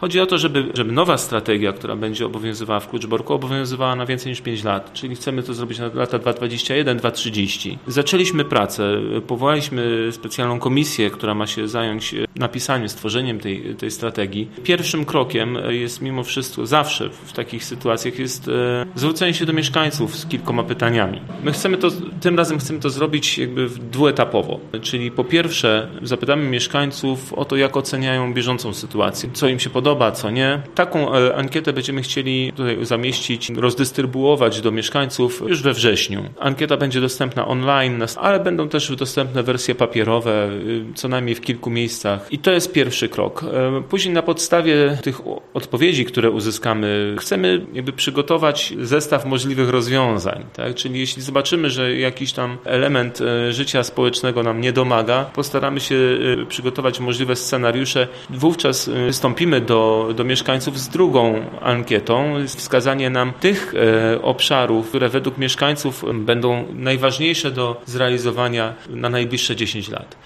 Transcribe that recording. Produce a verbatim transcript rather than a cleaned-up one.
Chodzi o to, żeby, żeby nowa strategia, która będzie obowiązywała w Kluczborku, obowiązywała na więcej niż pięć lat, czyli chcemy to zrobić na lata dwa tysiące dwudziesty pierwszy do dwa tysiące trzydziestego. Zaczęliśmy pracę, powołaliśmy specjalną komisję, która ma się zająć napisaniem, stworzeniem tej, tej strategii. Pierwszym krokiem jest mimo wszystko, zawsze w takich sytuacjach jest zwrócenie się do mieszkańców z kilkoma pytaniami. My chcemy to, tym razem chcemy to zrobić jakby dwuetapowo, czyli po pierwsze zapytamy mieszkańców o to, jak oceniają bieżącą sytuację, co im się podoba, co nie. Taką ankietę będziemy chcieli tutaj zamieścić, rozdystrybuować do mieszkańców już we wrześniu. Ankieta będzie dostępna online, ale będą też dostępne wersje papierowe, co najmniej w kilku miejscach. I to jest pierwszy krok. Później na podstawie tych odpowiedzi, które uzyskamy, chcemy jakby przygotować zestaw możliwych rozwiązań. Tak? Czyli jeśli zobaczymy, że jakiś tam element życia społecznego nam nie domaga, postaramy się przygotować możliwe scenariusze. Wówczas wystąpimy do, do mieszkańców z drugą ankietą, wskazanie nam tych e, obszarów, które według mieszkańców będą najważniejsze do zrealizowania na najbliższe dziesięć lat.